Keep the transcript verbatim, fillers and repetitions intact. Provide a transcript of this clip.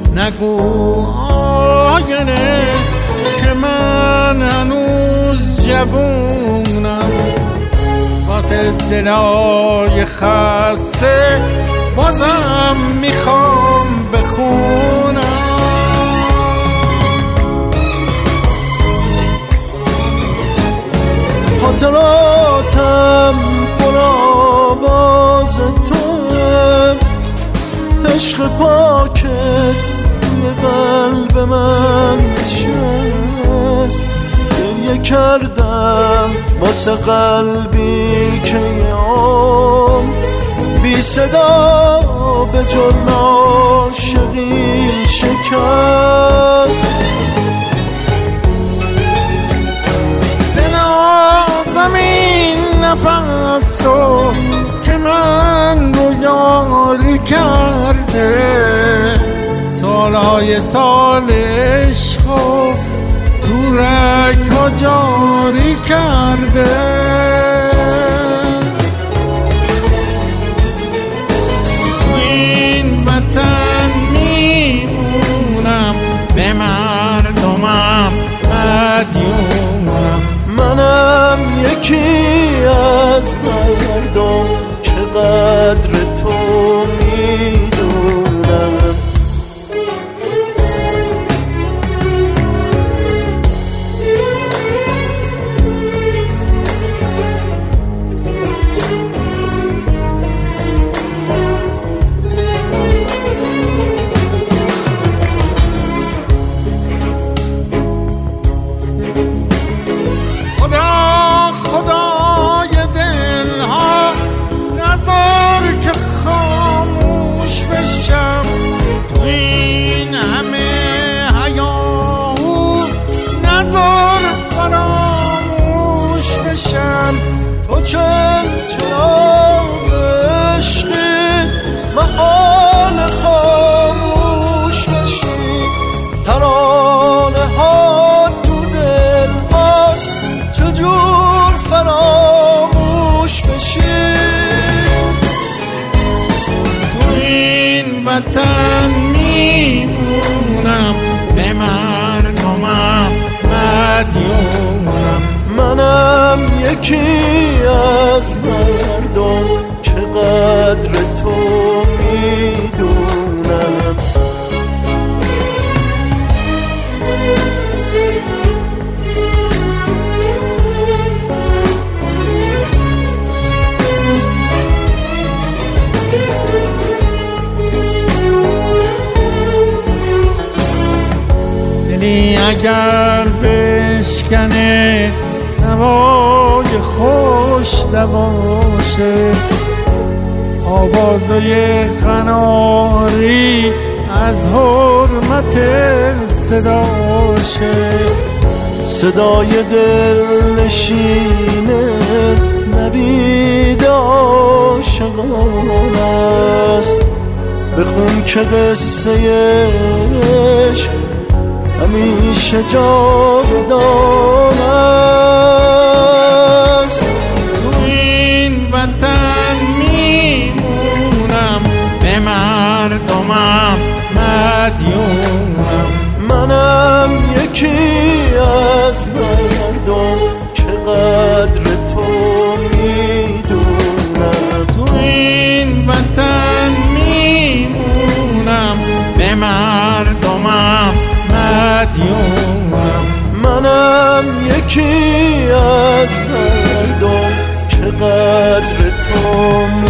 نگو آینه که من هنوز جوونم، واسه دلای خسته بازم میخوام بخونم. خاطراتم پر آواز توه، عشق پاکت توی قلب من نشست. گریه کردم واسه قلبی که یه عمر بی صدا به جرم عاشقی شکست. دلم این نفس رو که من رو یاری کرده، سالهای سال عشق و دورک ها جاری کرده. تو این وطن میمونم، به مردمم مدیونم. منم یکی از مردم که قدر تو میدونم. تو این همه حیاهو نظر فراموش بشم. تو چند چراغ عشقی محال خاموش بشی. ترانه ها تو دل هاست چجور فراموش بشی. وطن میمونم، به مردمم مدیونم. منم یکی از مردم که قدر تو میدونم. اگر بشکنه نوای خوش دواشه، آوازای قناری از حرمت صداشه. صدای دل نشینت نوید عاشقان است. بخون که قصه عشق همیشه جاودان است. تو این وطن میمونم، به مردمم مدیونم. منم یکی از مردم که قدر تو میدونم. تو این وطن میمونم، به مردمم مدیونم. منم یکی از مردم که قدر تو